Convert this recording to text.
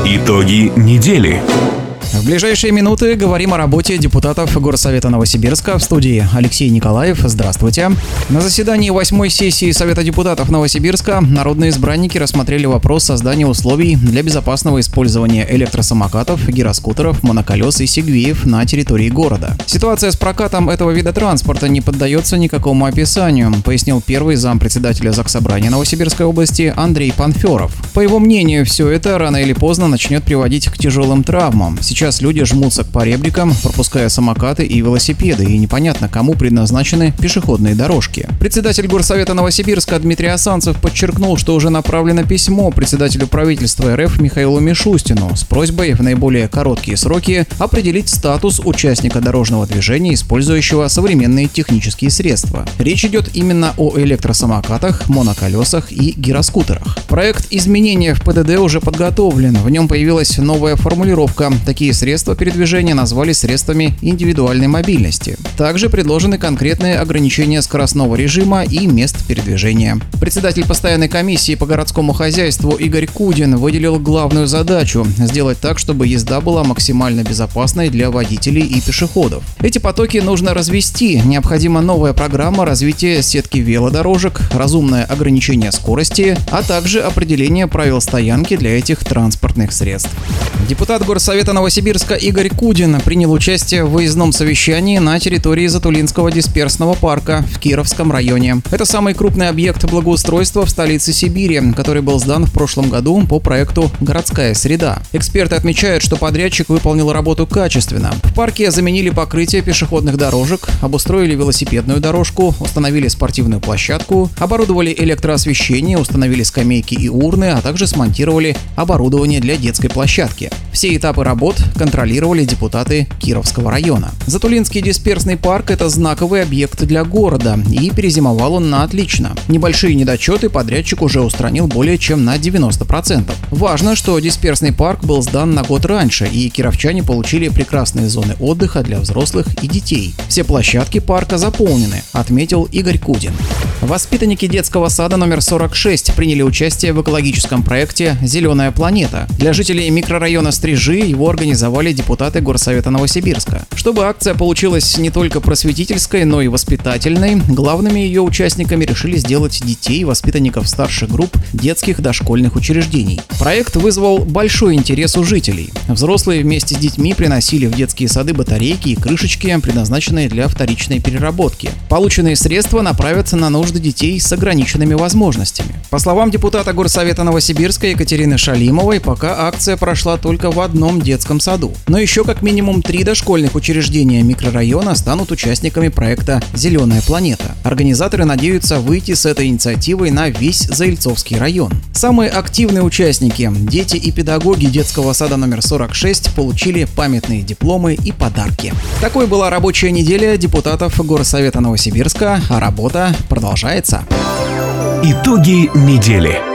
Итоги недели. В ближайшие минуты говорим о работе депутатов Горсовета Новосибирска. В студии Алексей Николаев. Здравствуйте. На заседании 8-й сессии Совета депутатов Новосибирска народные избранники рассмотрели вопрос создания условий для безопасного использования электросамокатов, гироскутеров, моноколес и сегвеев на территории города. Ситуация с прокатом этого вида транспорта не поддается никакому описанию, пояснил первый зампредседателя Заксобрания Новосибирской области Андрей Панферов. По его мнению, все это рано или поздно начнет приводить к тяжелым травмам. Сейчас люди жмутся к поребрикам, пропуская самокаты и велосипеды, и непонятно, кому предназначены пешеходные дорожки. Председатель Горсовета Новосибирска Дмитрий Асанцев подчеркнул, что уже направлено письмо председателю правительства РФ Михаилу Мишустину с просьбой в наиболее короткие сроки определить статус участника дорожного движения, использующего современные технические средства. Речь идет именно о электросамокатах, моноколесах и гироскутерах. Проект изменения в ПДД уже подготовлен. В нем появилась новая формулировка. Такие средства передвижения назвали средствами индивидуальной мобильности. Также предложены конкретные ограничения скоростного режима и мест передвижения. Председатель постоянной комиссии по городскому хозяйству Игорь Кудин выделил главную задачу – сделать так, чтобы езда была максимально безопасной для водителей и пешеходов. Эти потоки нужно развести. Необходима новая программа развития сетки велодорожек, разумное ограничение скорости, а также определение правил стоянки для этих транспортных средств. Депутат Горсовета Новосибирска Игорь Кудин принял участие в выездном совещании на территории Затулинского дисперсного парка в Кировском районе. Это самый крупный объект благоустройства в столице Сибири, который был сдан в прошлом году по проекту «Городская среда». Эксперты отмечают, что подрядчик выполнил работу качественно. В парке заменили покрытие пешеходных дорожек, обустроили велосипедную дорожку, установили спортивную площадку, оборудовали электроосвещение, установили скамейки и урны, а также смонтировали оборудование для детской площадки. Все этапы работ контролировали депутаты Кировского района. Затулинский дисперсный парк – это знаковый объект для города, и перезимовал он на отлично. Небольшие недочеты подрядчик уже устранил более чем на 90%. Важно, что дисперсный парк был сдан на год раньше, и кировчане получили прекрасные зоны отдыха для взрослых и детей. Все площадки парка заполнены, отметил Игорь Кудин. Воспитанники детского сада номер 46 приняли участие в экологическом проекте «Зеленая планета». Для жителей микрорайона Стрижи его организовали депутаты Горсовета Новосибирска. Чтобы акция получилась не только просветительской, но и воспитательной, главными ее участниками решили сделать детей, воспитанников старших групп детских дошкольных учреждений. Проект вызвал большой интерес у жителей. Взрослые вместе с детьми приносили в детские сады батарейки и крышечки, предназначенные для вторичной переработки. Полученные средства направятся на нужды детей с ограниченными возможностями. По словам депутата Горсовета Новосибирска Екатерины Шалимовой, пока акция прошла только в одном детском саду. Но еще как минимум 3 дошкольных учреждения микрорайона станут участниками проекта «Зеленая планета». Организаторы надеются выйти с этой инициативой на весь Заильцовский район. Самые активные участники – дети и педагоги детского сада номер 46 получили памятные дипломы и подарки. Такой была рабочая неделя депутатов Горсовета Новосибирска, а работа продолжается. Итоги недели.